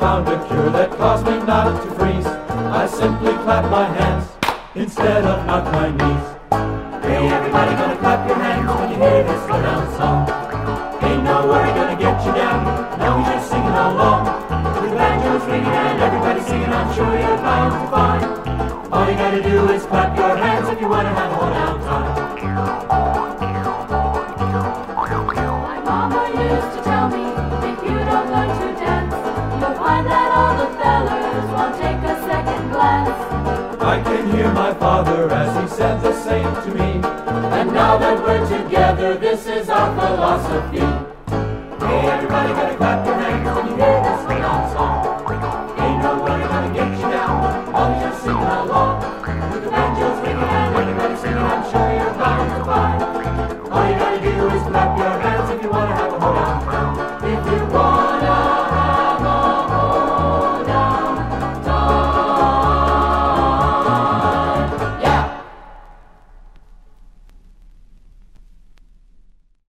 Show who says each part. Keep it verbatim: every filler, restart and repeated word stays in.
Speaker 1: found a cure that caused me not to freeze. I simply clap my hands instead of knock my knees. Hey, everybody gonna clap your hands when you hear this slow down song. Ain't no worry gonna get you down, now we're just singing along. With the banjos ringing and everybody singing, I'm sure you're bound to find. All you gotta do is clap your hands if you wanna have a hold down time.
Speaker 2: My mama used to tell me, if you don't learn to dance, you'll find that all the fellers won't take a second glance.
Speaker 1: I can hear my father as he said the same to me.
Speaker 2: And now that we're together, this is our philosophy.
Speaker 1: Hey, everybody gotta clap your hands when you hear this song.